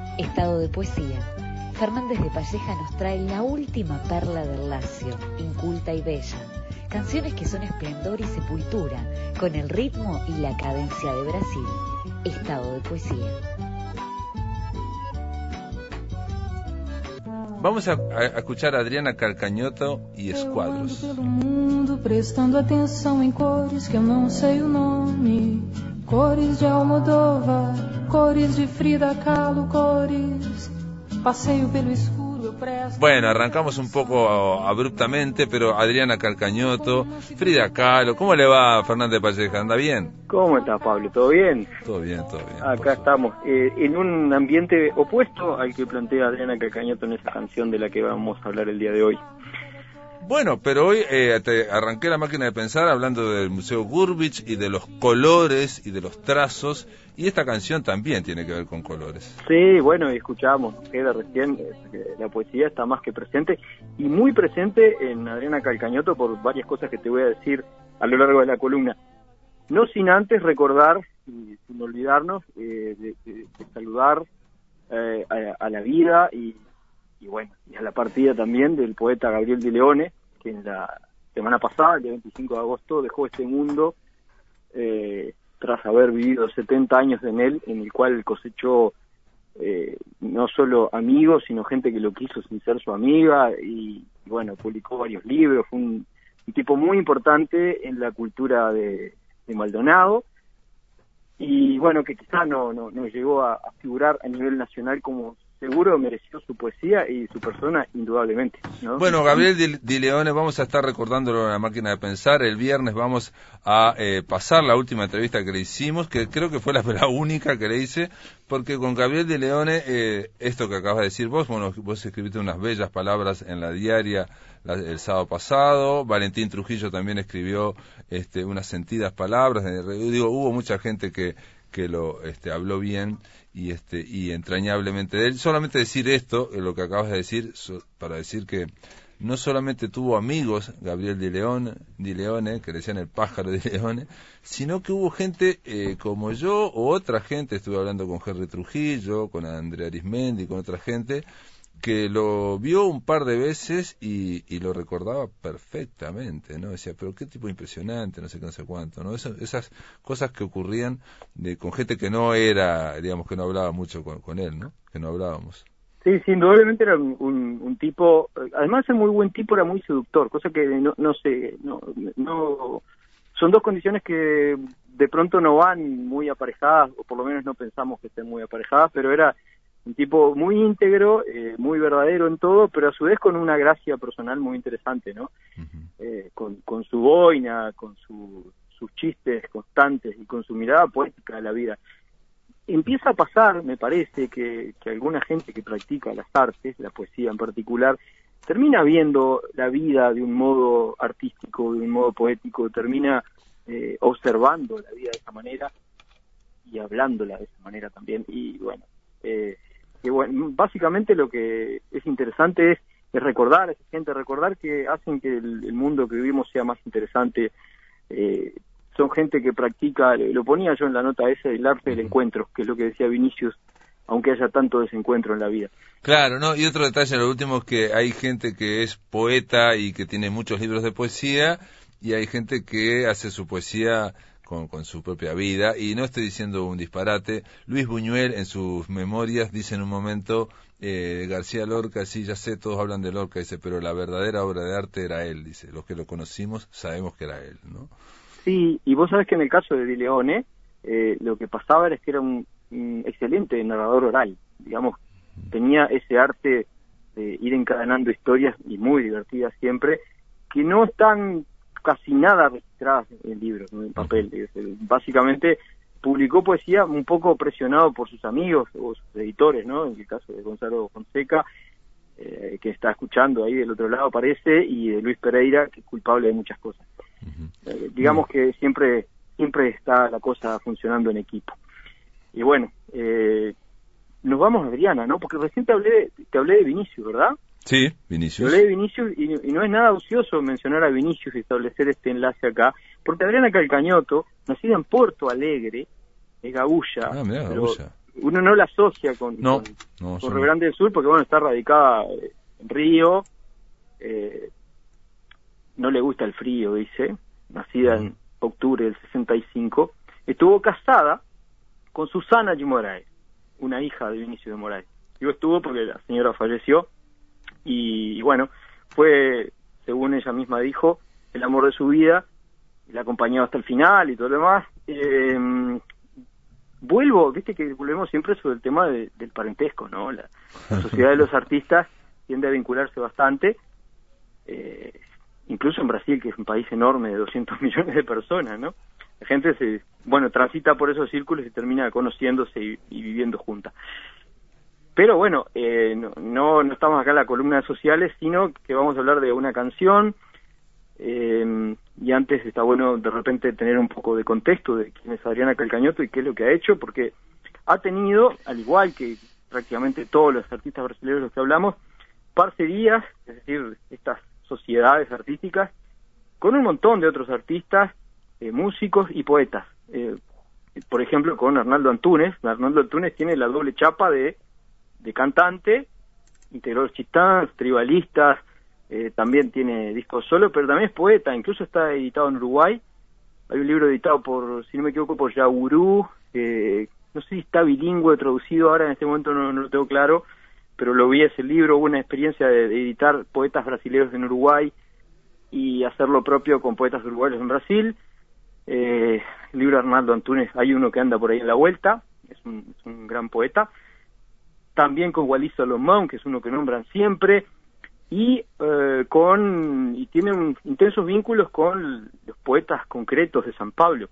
Estado de poesía. Fernández de Palleja nos trae la última perla del Lacio, inculta y bella. Canciones que son esplendor y sepultura, con el ritmo y la cadencia de Brasil. Estado de poesía. Vamos a escuchar a Adriana Calcañoto y Esquadros. Pelo mundo, prestando atenção em cores que eu não sei o nome. Cores de Almodóvar, cores de Frida Kahlo, cores. Passeio pelo escuro, eu presto. Bueno, arrancamos un poco abruptamente, pero Adriana Calcañoto, Frida Kahlo, ¿cómo le va, Fernández de Palleja? ¿Anda bien? ¿Cómo estás, Pablo? ¿Todo bien? Todo bien, todo bien. Acá estamos, en un ambiente opuesto al que plantea Adriana Calcañoto en esa canción de la que vamos a hablar el día de hoy. Bueno, pero hoy arranqué la máquina de pensar hablando del Museo Gurvich y de los colores y de los trazos, y esta canción también tiene que ver con colores. Sí, bueno, escuchábamos, queda recién, la poesía está más que presente, y muy presente en Adriana Calcañoto por varias cosas que te voy a decir a lo largo de la columna. No sin antes recordar, y sin olvidarnos, de saludar a la vida y bueno, y a la partida también del poeta Gabriel de Leone, que en la semana pasada, el día 25 de agosto, dejó este mundo tras haber vivido 70 años en él, en el cual cosechó no solo amigos, sino gente que lo quiso sin ser su amiga, y bueno, publicó varios libros. Fue un tipo muy importante en la cultura de Maldonado, y bueno, que quizás no llegó a figurar a nivel nacional como seguro mereció su poesía y su persona, indudablemente, ¿no? Bueno, Gabriel Di Leone, vamos a estar recordándolo en la máquina de pensar. El viernes vamos a pasar la última entrevista que le hicimos, que creo que fue la única que le hice, porque con Gabriel Di Leone, esto que acabas de decir vos, bueno, vos escribiste unas bellas palabras en la diaria el sábado pasado. Valentín Trujillo también escribió unas sentidas palabras. Digo, hubo mucha gente que lo habló bien y entrañablemente de él. Solamente decir esto, lo que acabas de decir, para decir que no solamente tuvo amigos Gabriel Di Leone, que le decían el pájaro Di Leone, sino que hubo gente como yo o otra gente. Estuve hablando con Henry Trujillo, con Andrea Arismendi, con otra gente que lo vio un par de veces y lo recordaba perfectamente, ¿no? Decía, pero qué tipo impresionante, no sé qué, no sé cuánto, ¿no? Esas cosas que ocurrían con gente que no era, digamos, que no hablaba mucho con él, ¿no? Que no hablábamos. Sí, indudablemente era un tipo, además de muy buen tipo, era muy seductor, cosa que no son dos condiciones que de pronto no van muy aparejadas, o por lo menos no pensamos que estén muy aparejadas, pero era un tipo muy íntegro, muy verdadero en todo, pero a su vez con una gracia personal muy interesante, ¿no? Uh-huh. Con su boina, con sus chistes constantes y con su mirada poética de la vida. Empieza a pasar, me parece, que alguna gente que practica las artes, la poesía en particular, termina viendo la vida de un modo artístico, de un modo poético, termina observando la vida de esa manera y hablándola de esa manera también. Y bueno, básicamente lo que es interesante es recordar a esa gente, recordar que hacen que el mundo que vivimos sea más interesante. Son gente que practica, lo ponía yo en la nota esa, el arte del encuentro, que es lo que decía Vinicius, aunque haya tanto desencuentro en la vida. Claro, ¿no? Y otro detalle, lo último, es que hay gente que es poeta y que tiene muchos libros de poesía, y hay gente que hace su poesía con su propia vida, y no estoy diciendo un disparate. Luis Buñuel en sus memorias dice en un momento, García Lorca, sí, ya sé, todos hablan de Lorca, dice, pero la verdadera obra de arte era él, dice, los que lo conocimos sabemos que era él, ¿no? Sí, y vos sabés que en el caso de Di Leone, lo que pasaba era que era un excelente narrador oral, digamos, tenía ese arte de ir encadenando historias, y muy divertidas siempre, que no están casi nada registradas en libros, ¿no? En papel. Básicamente publicó poesía un poco presionado por sus amigos o sus editores, ¿no? En el caso de Gonzalo Fonseca, que está escuchando ahí del otro lado parece, y de Luis Pereira, que es culpable de muchas cosas. Digamos que siempre está la cosa funcionando en equipo. Y bueno, nos vamos a Adriana, ¿no? Porque recién te hablé de Vinicius, ¿verdad? Sí, Vinicius. Te hablé de Vinicius y no es nada ocioso mencionar a Vinicius y establecer este enlace acá, porque Adriana Calcañoto, nacida en Porto Alegre, es gaúcha, mirá, pero uno no la asocia con Río Grande del Sur, porque bueno, está radicada en Río, no le gusta el frío, dice, nacida en octubre del 65, estuvo casada con Susana de Moraes, una hija de Vinicio de Moraes. Digo estuvo porque la señora falleció, y bueno, fue, según ella misma dijo, el amor de su vida, la acompañaba hasta el final y todo lo demás. Viste que volvemos siempre sobre el tema del parentesco, ¿no? La sociedad de los artistas tiende a vincularse bastante, incluso en Brasil, que es un país enorme de 200 millones de personas, ¿no? La gente transita por esos círculos y termina conociéndose y viviendo juntas. Pero bueno, no estamos acá en la columna de sociales, sino que vamos a hablar de una canción, y antes está bueno de repente tener un poco de contexto de quién es Adriana Calcañoto y qué es lo que ha hecho, porque ha tenido, al igual que prácticamente todos los artistas brasileños de los que hablamos, parcerías, es decir, estas sociedades artísticas, con un montón de otros artistas, músicos y poetas. Por ejemplo, con Arnaldo Antunes. Arnaldo Antunes tiene la doble chapa de cantante, integró los Chitãs, tribalistas, también tiene discos solo, pero también es poeta, incluso está editado en Uruguay. Hay un libro editado por, si no me equivoco, por Yaurú, no sé si está bilingüe, traducido ahora en este momento, no lo tengo claro, pero lo vi ese libro. Hubo una experiencia de editar poetas brasileños en Uruguay y hacer lo propio con poetas uruguayos en Brasil. El libro de Arnaldo Antunes, hay uno que anda por ahí en la vuelta, es un gran poeta. También con Wallis Salomón, que es uno que nombran siempre, y tiene intensos vínculos con los poetas concretos de San Pablo.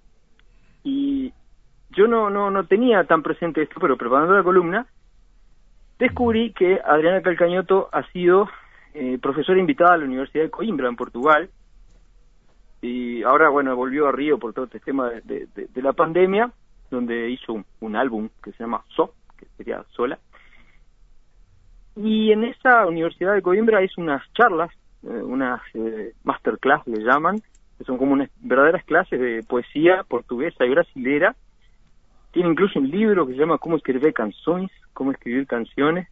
Y yo no tenía tan presente esto, pero preparando la columna, descubrí que Adriana Calcañoto ha sido profesora invitada a la Universidad de Coimbra, en Portugal, y ahora, bueno, volvió a Río por todo este tema de la pandemia, donde hizo un álbum que se llama que sería Sola. Y en esa Universidad de Coimbra hizo unas charlas, unas masterclass le llaman, que son como unas verdaderas clases de poesía portuguesa y brasilera. Tiene incluso un libro que se llama Cómo escribir canciones, cómo escribir canciones,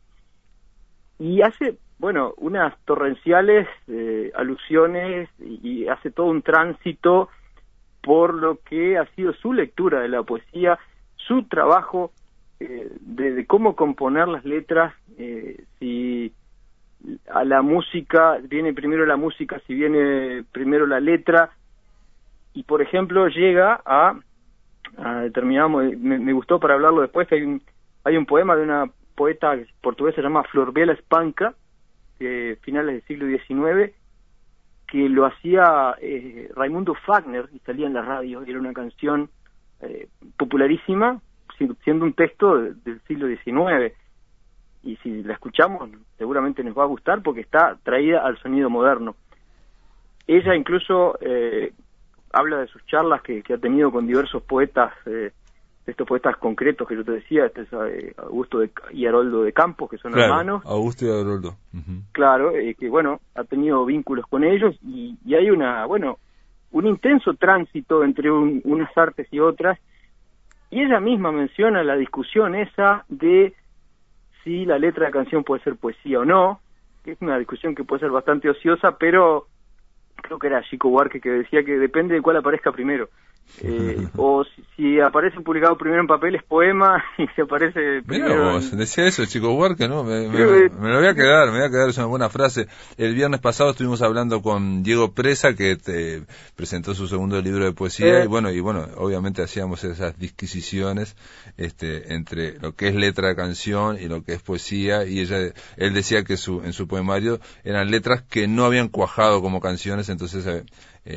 y hace, bueno, unas torrenciales alusiones y hace todo un tránsito por lo que ha sido su lectura de la poesía, su trabajo de cómo componer las letras, si a la música viene primero la música, si viene primero la letra, y por ejemplo llega a determinado, me gustó para hablarlo después, que hay un poema de una poeta portuguesa llamada Flor Bela Espanca, de finales del siglo XIX, que lo hacía Raimundo Fagner y salía en la radio, y era una canción popularísima, siendo un texto del siglo XIX, y si la escuchamos seguramente nos va a gustar porque está traída al sonido moderno. Ella incluso habla de sus charlas que ha tenido con diversos poetas, estos poetas concretos que yo te decía, este es Augusto y Haroldo de Campos, que son hermanos. Augusto y Haroldo. Claro, que bueno, ha tenido vínculos con ellos, y hay un intenso tránsito entre unas artes y otras, y ella misma menciona la discusión esa de si la letra de canción puede ser poesía o no, que es una discusión que puede ser bastante ociosa, pero creo que era Chico Buarque que decía que depende de cuál aparezca primero. O si aparece publicado primero en papel es poema, y si aparece primero... Mirá vos, decía eso Chico Buarque, ¿no? Me lo voy a quedar, es una buena frase. El viernes pasado estuvimos hablando con Diego Presa, que presentó su segundo libro de poesía, y bueno, obviamente hacíamos esas disquisiciones entre lo que es letra de canción y lo que es poesía, y él decía que en su poemario eran letras que no habían cuajado como canciones, entonces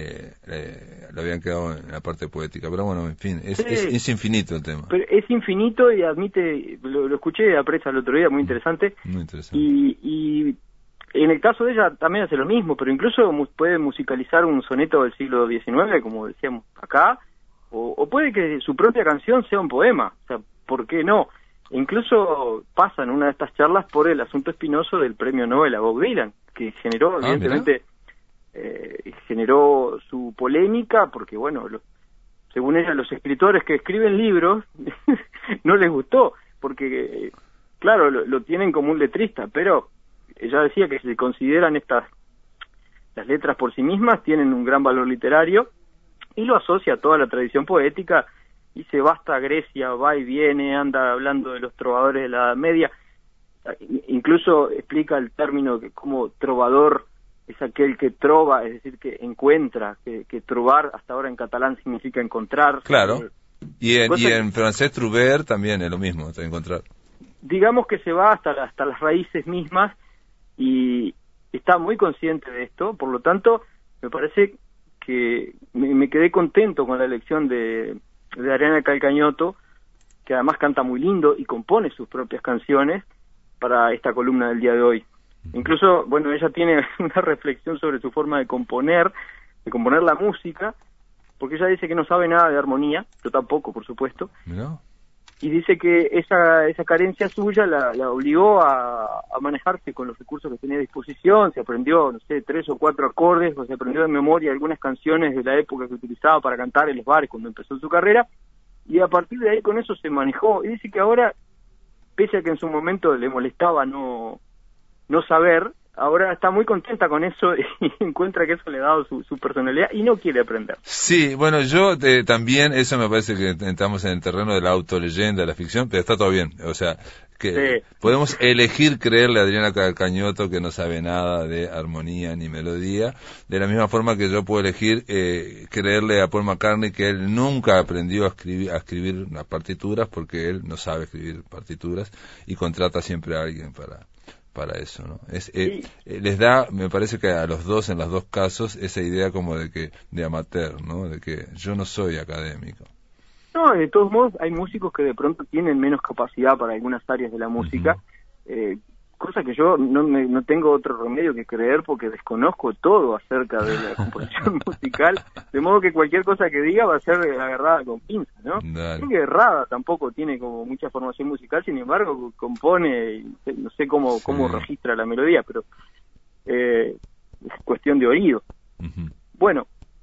le habían quedado en la parte poética, pero bueno, en fin, es infinito el tema. Pero es infinito, y admite, lo escuché a Presa el otro día, muy interesante. Muy interesante. Y en el caso de ella también hace lo mismo, pero incluso puede musicalizar un soneto del siglo XIX, como decíamos acá, o puede que su propia canción sea un poema, o sea, ¿por qué no? Incluso pasa en una de estas charlas por el asunto espinoso del premio Nobel a Bob Dylan, que generó, evidentemente... generó su polémica, porque bueno, según ella, los escritores que escriben libros no les gustó, porque, claro, lo tienen como un letrista, pero ella decía que si se consideran las letras por sí mismas, tienen un gran valor literario, y lo asocia a toda la tradición poética, y se va hasta Grecia, va y viene, anda hablando de los trovadores de la Edad Media, incluso explica el término que como trovador es aquel que trova, es decir, que encuentra, que trobar hasta ahora en catalán significa encontrar. Claro, y en francés trouver también es lo mismo, encontrar. Digamos que se va hasta las raíces mismas y está muy consciente de esto, por lo tanto, me parece que me quedé contento con la elección de Adriana Calcañoto, que además canta muy lindo y compone sus propias canciones para esta columna del día de hoy. Incluso, bueno, ella tiene una reflexión sobre su forma de componer la música, porque ella dice que no sabe nada de armonía, yo tampoco, por supuesto, ¿No? y dice que esa carencia suya la obligó a manejarse con los recursos que tenía a disposición. Se aprendió, no sé, 3 o 4 acordes, o se aprendió de memoria algunas canciones de la época que utilizaba para cantar en los bares cuando empezó su carrera, y a partir de ahí con eso se manejó, y dice que ahora, pese a que en su momento le molestaba no saber, ahora está muy contenta con eso y encuentra que eso le ha dado su personalidad y no quiere aprender. Sí, bueno, yo también, eso me parece que entramos en el terreno de la autoleyenda, de la ficción, pero está todo bien, o sea, que sí. Podemos elegir creerle a Adriana Calcañoto que no sabe nada de armonía ni melodía, de la misma forma que yo puedo elegir creerle a Paul McCartney que él nunca aprendió a escribir las partituras porque él no sabe escribir partituras y contrata siempre a alguien para eso, ¿no? Les da, me parece que a los dos, en los dos casos, esa idea como de amateur, ¿no? De que yo no soy académico. No, de todos modos, hay músicos que de pronto tienen menos capacidad para algunas áreas de la música, cosa que yo no tengo otro remedio que creer porque desconozco todo acerca de la composición musical, de modo que cualquier cosa que diga va a ser agarrada con pinzas, ¿no? Creo que Rada tampoco tiene como mucha formación musical, sin embargo compone, no sé cómo registra la melodía, pero es cuestión de oído. Bueno,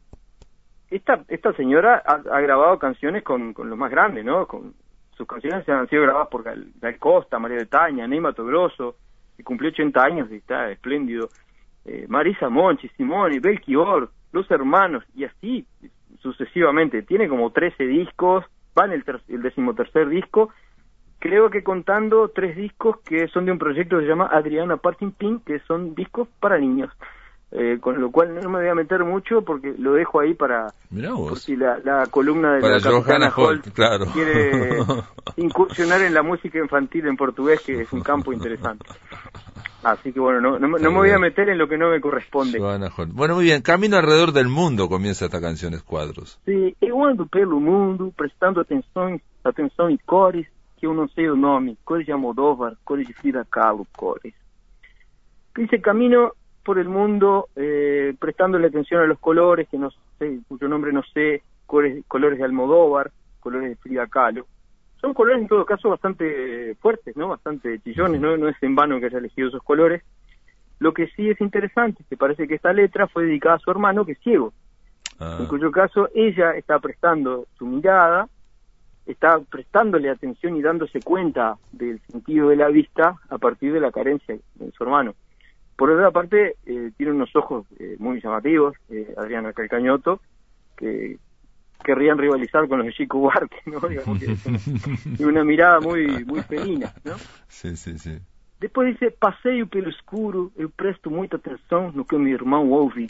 esta señora ha grabado canciones con los más grandes, ¿no? Sus canciones han sido grabadas por Gal Costa, María Betaña, Ney Matogrosso, que cumplió 80 años y está espléndido, Marisa Monchi, Simone, Belchior, Los Hermanos, y así sucesivamente. Tiene como 13 discos, va en el 13º disco, creo que contando 3 discos que son de un proyecto que se llama Adriana Parting Pink, que son discos para niños. Con lo cual no me voy a meter mucho porque lo dejo ahí para por si la columna de para la Capitana Holt, claro, quiere incursionar en la música infantil en portugués, que es un campo interesante. Así que bueno, no me voy a meter en lo que no me corresponde. Bueno, muy bien, Camino alrededor del mundo comienza esta canción, Escuadros. Sí, eu ando pelo mundo prestando atenção em cores que eu não sei o nome, cores de Almodóvar, cores de Frida Kahlo, cores. Dice Camino por el mundo, prestándole atención a los colores, que no sé, cuyo nombre no sé, colores de Almodóvar, colores de Frida Kahlo. Son colores en todo caso bastante fuertes, ¿no? Bastante chillones, no es en vano que haya elegido esos colores. Lo que sí es interesante, que parece que esta letra fue dedicada a su hermano, que es ciego, en cuyo caso ella está prestando su mirada, está prestándole atención y dándose cuenta del sentido de la vista a partir de la carencia de su hermano. Por otra parte, tiene unos ojos muy llamativos, Adriana Calcañoto, que querrían rivalizar con los de Chico Buarque, ¿no? Digamos que es una mirada muy felina, ¿no? Sí. Depois dice, passeio pelo escuro, eu presto muita atenção no que meu irmão ouve,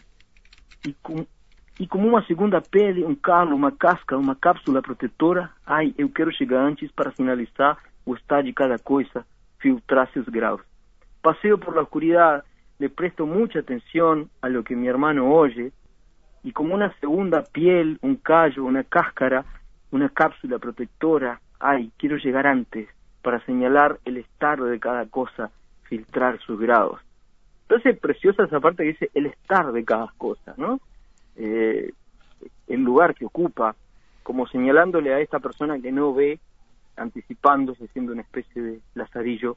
e como uma segunda pele, calo, uma casca, uma cápsula protetora, ai, eu quero chegar antes para finalizar o estado de cada coisa, filtrar seus graus. Paseo por la oscuridad, le presto mucha atención a lo que mi hermano oye, y como una segunda piel, un callo, una cáscara, una cápsula protectora, ay, quiero llegar antes para señalar el estado de cada cosa, filtrar sus grados. Entonces, preciosa esa parte que dice el estar de cada cosa, ¿no? El lugar que ocupa, como señalándole a esta persona que no ve, anticipándose, siendo una especie de lazarillo.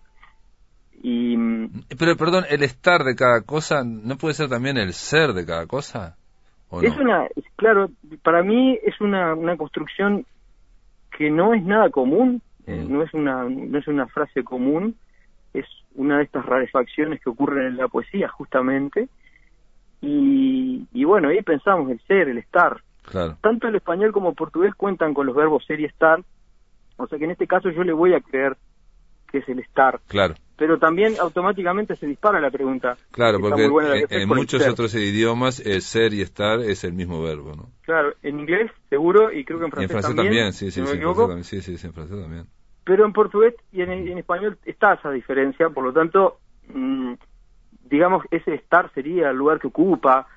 Pero perdón, el estar de cada cosa, ¿no puede ser también el ser de cada cosa? ¿o no? Claro, para mí es una construcción que no es nada común, no es una frase común, es una de estas rarefacciones que ocurren en la poesía justamente, y bueno, ahí pensamos el ser, el estar. Claro. Tanto el español como el portugués cuentan con los verbos ser y estar, o sea que en este caso yo le voy a creer que es el estar. Claro. Pero también automáticamente se dispara la pregunta. Claro, porque en muchos ser. otros idiomas ser y estar es el mismo verbo, ¿no? Claro, en inglés seguro, y creo que en francés también. Sí, si no me en equivoco. francés también, sí, en francés también. Pero en portugués y en español está esa diferencia, por lo tanto, digamos, ese estar sería el lugar que ocupa,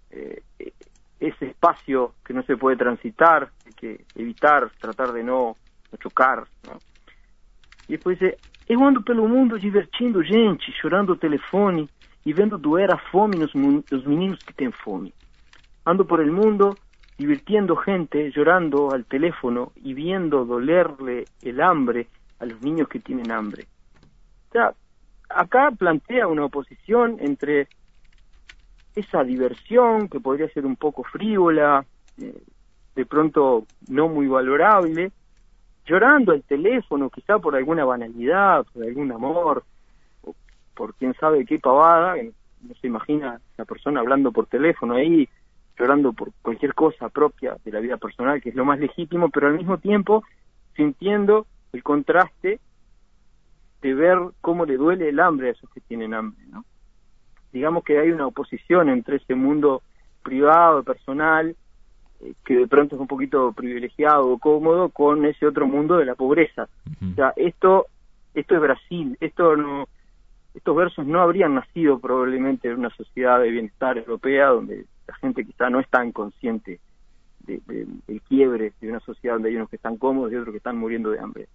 ese espacio que no se puede transitar, hay que evitar, tratar de no chocar, ¿no? E depois eu ando pelo mundo divertindo gente, chorando o telefone e vendo doer a fome nos meninos que têm fome. Ando por el mundo divirtiendo gente, llorando al teléfono y viendo dolerle el hambre a los niños que tienen hambre. O sea, acá plantea una oposición entre esa diversión que podría ser un poco frívola, de pronto no muy valorable, llorando al teléfono, quizá por alguna banalidad, por algún amor, o por quién sabe qué pavada, no se imagina la persona hablando por teléfono ahí, llorando por cualquier cosa propia de la vida personal, que es lo más legítimo, pero al mismo tiempo sintiendo el contraste de ver cómo le duele el hambre a esos que tienen hambre, ¿no? Digamos que hay una oposición entre ese mundo privado, personal, que de pronto es un poquito privilegiado o cómodo, con ese otro mundo de la pobreza. O sea, esto es Brasil, estos versos no habrían nacido probablemente en una sociedad de bienestar europea, donde la gente quizá no es tan consciente del quiebre de una sociedad donde hay unos que están cómodos y otros que están muriendo de hambre.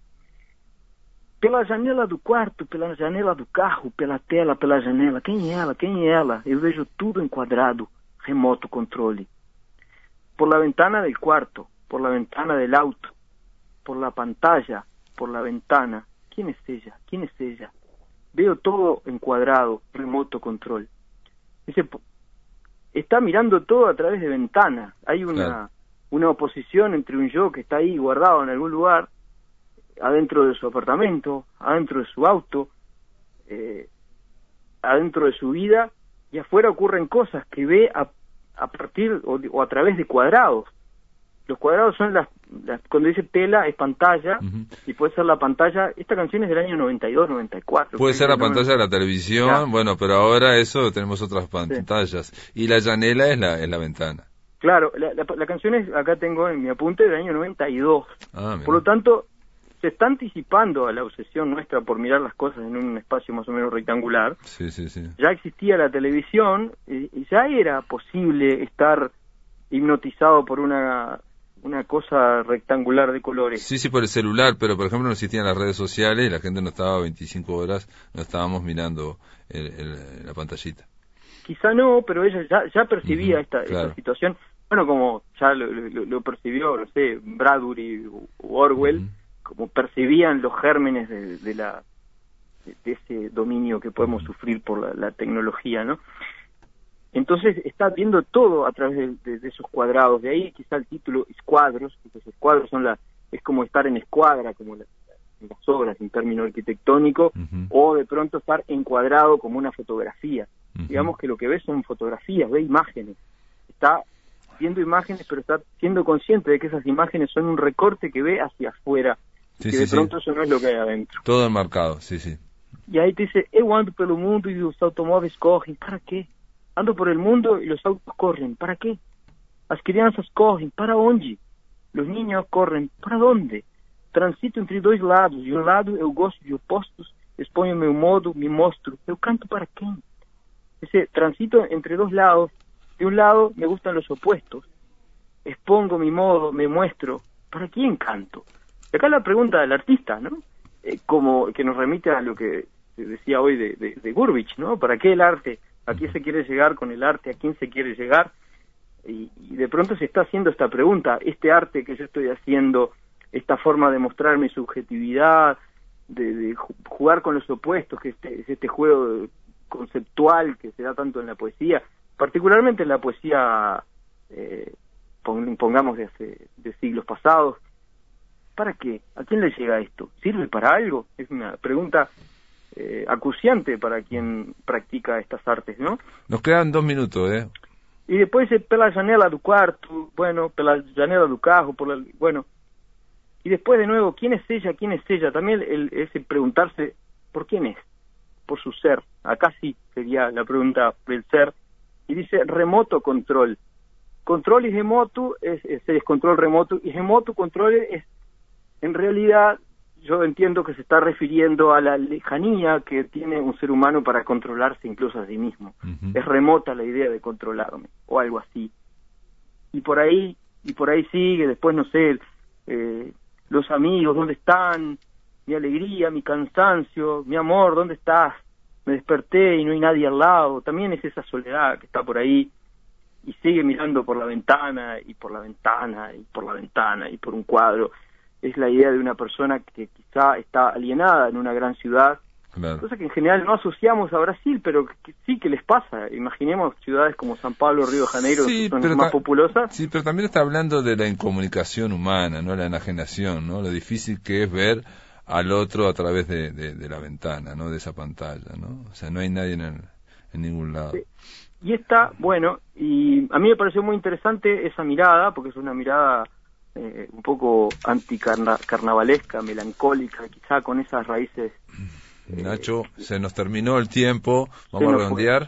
Pela janela do quarto, pela janela do carro, pela tela, pela janela, quem é ela, quem é ela? Eu vejo tudo enquadrado, remoto controle. Por la ventana del cuarto, por la ventana del auto, por la pantalla, por la ventana. ¿Quién es ella? ¿Quién es ella? Veo todo encuadrado, remoto control. Dice, está mirando todo a través de ventana. Hay una oposición entre un yo que está ahí guardado en algún lugar, adentro de su apartamento, adentro de su auto, adentro de su vida, y afuera ocurren cosas que ve a partir o a través de cuadrados. Los cuadrados son cuando dice tela es pantalla, y puede ser la pantalla. Esta canción es del año 92, 94. Puede ser la pantalla de la televisión, claro. Bueno, pero ahora tenemos otras pantallas. Sí. Y la janela es la ventana. Claro, la canción es, acá tengo en mi apunte, del año 92. Por lo tanto, se está anticipando a la obsesión nuestra por mirar las cosas en un espacio más o menos rectangular. Sí. Ya existía la televisión y ya era posible estar hipnotizado por una cosa rectangular de colores. Sí, por el celular, pero por ejemplo no existían las redes sociales y la gente no estaba 25 horas, no estábamos mirando la pantallita. Quizá no, pero ella ya percibía esta situación, bueno, como ya lo percibió, no sé, Bradbury o Orwell, como percibían los gérmenes de ese dominio que podemos sufrir por la tecnología, ¿no? Entonces está viendo todo a través de esos cuadrados, de ahí quizá el título Escuadros, que los escuadros es como estar en escuadra, como en las obras en término arquitectónico, o de pronto estar encuadrado como una fotografía. Digamos que lo que ve son fotografías, ve imágenes, está viendo imágenes, pero está siendo consciente de que esas imágenes son un recorte que ve hacia afuera, y que de pronto eso no es lo que hay adentro. Todo enmarcado, sí. Y ahí te dice, eu ando pelo mundo y los automóviles corren, ¿para qué? Ando por el mundo y los autos corren, ¿para qué? As crianças correm, ¿para onde? Los niños corren, ¿para dónde? Transito entre dois lados, de um lado eu gosto de opostos, exponho meu modo, me mostro, eu canto para quem? Ese transito entre dos lados, de un lado me gustan los opuestos, expongo mi modo, me muestro, ¿para quién canto? Y acá la pregunta del artista, ¿no? Como que nos remite a lo que se decía hoy de Gurvich, ¿no? ¿Para qué el arte? ¿A quién se quiere llegar con el arte? ¿A quién se quiere llegar? Y de pronto se está haciendo esta pregunta, este arte que yo estoy haciendo, esta forma de mostrar mi subjetividad, de jugar con los opuestos, que es este juego conceptual que se da tanto en la poesía, particularmente en la poesía pongamos de siglos pasados. ¿Para qué? ¿A quién le llega esto? ¿Sirve para algo? Es una pregunta acuciante para quien practica estas artes, ¿no? Nos quedan 2 minutos, Y después pela janela do quarto, bueno, pela janela do carro, bueno. Y después de nuevo, ¿quién es ella? ¿Quién es ella? También ese preguntarse, ¿por quién es? Por su ser. Acá sí sería la pregunta del ser. Y dice remoto control. Control y remoto es control remoto. Y remoto control es, en realidad, yo entiendo que se está refiriendo a la lejanía que tiene un ser humano para controlarse incluso a sí mismo. Uh-huh. Es remota la idea de controlarme, o algo así. Y por ahí sigue, después no sé, los amigos, ¿dónde están? Mi alegría, mi cansancio, mi amor, ¿dónde estás? Me desperté y no hay nadie al lado. También es esa soledad que está por ahí y sigue mirando por la ventana y por la ventana y por la ventana y por un cuadro. Es la idea de una persona que quizá está alienada en una gran ciudad, claro. Cosa que en general no asociamos a Brasil, pero que sí que les pasa. Imaginemos ciudades como San Pablo, Río de Janeiro, sí, que son más populosas. Sí, pero también está hablando de la incomunicación humana, ¿no? La enajenación, ¿no? Lo difícil que es ver al otro a través de la ventana, ¿no? De esa pantalla, ¿no? O sea, no hay nadie en ningún lado. Sí. Y está, bueno, y a mí me pareció muy interesante esa mirada, porque es una mirada un poco anticarnavalesca, melancólica, quizá con esas raíces. Nacho, se nos terminó el tiempo, vamos a redondear.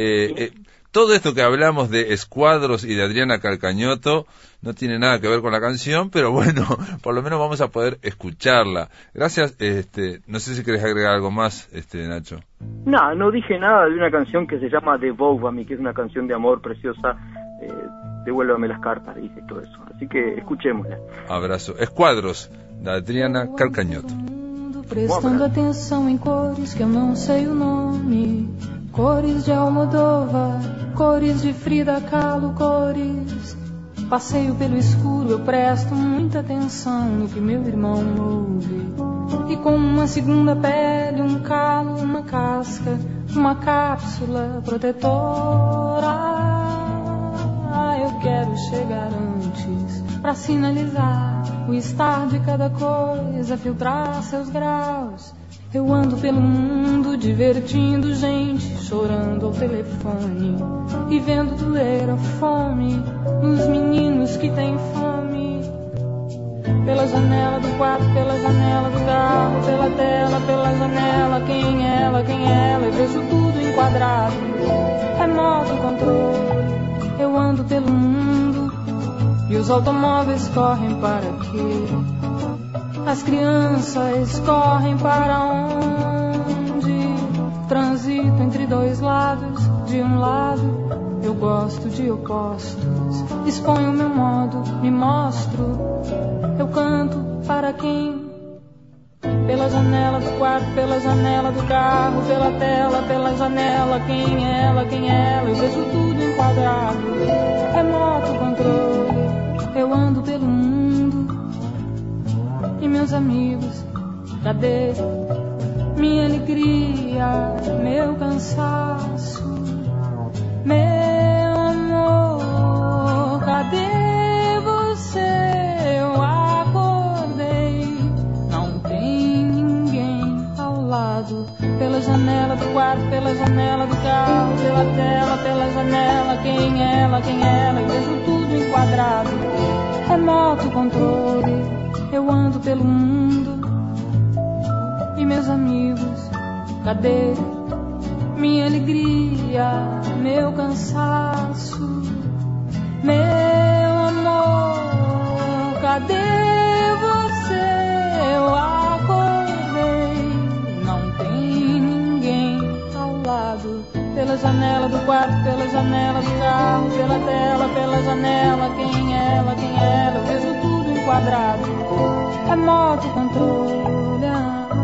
Todo esto que hablamos de Escuadros y de Adriana Calcañoto no tiene nada que ver con la canción, pero bueno, por lo menos vamos a poder escucharla. Gracias, no sé si querés agregar algo más, Nacho. No dije nada de una canción que se llama Devolva-me, que es una canción de amor preciosa. Devuélvame las cartas, dice todo eso. Así que escuchémosla. Abrazo. Escuadros, de Adriana Calcañoto. Prestando atenção em cores que eu não sei o nome. Cores de Almodóvar, cores de Frida Kahlo, cores. Passeio pelo escuro, eu presto muita atenção no que meu irmão ouve. E com uma segunda pele, um calo, uma casca, uma cápsula protetora. Eu quero chegar antes pra sinalizar o estar de cada coisa, filtrar seus graus. Eu ando pelo mundo divertindo gente, chorando ao telefone e vendo doer a fome nos meninos que têm fome. Pela janela do quarto, pela janela do carro, pela tela, pela janela, quem é ela, eu vejo tudo enquadrado, remoto controle. Eu ando pelo mundo e os automóveis correm para quê? As crianças correm para onde? Transito entre dois lados. De um lado eu gosto de opostos. Exponho meu modo, me mostro. Eu canto para quem? Pela janela do quarto, pela janela do carro, pela tela, pela janela, quem é ela, eu vejo tudo enquadrado, remoto controle, eu ando pelo mundo, e meus amigos, cadê minha alegria, meu cansaço, meu amor, cadê você? Eu acordei, não tem ninguém ao lado. Pela janela do quarto, pela janela do carro, pela tela, pela janela, quem é ela, eu vejo tudo enquadrado, remoto controle, eu ando pelo mundo, e meus amigos, cadê minha alegria, meu cansaço, meu amor, cadê você? Eu acordei, não tem ninguém ao lado. Pela janela do quarto, pela janela do carro, pela tela, pela janela, quem é ela, eu vejo tudo enquadrado, remoto controle.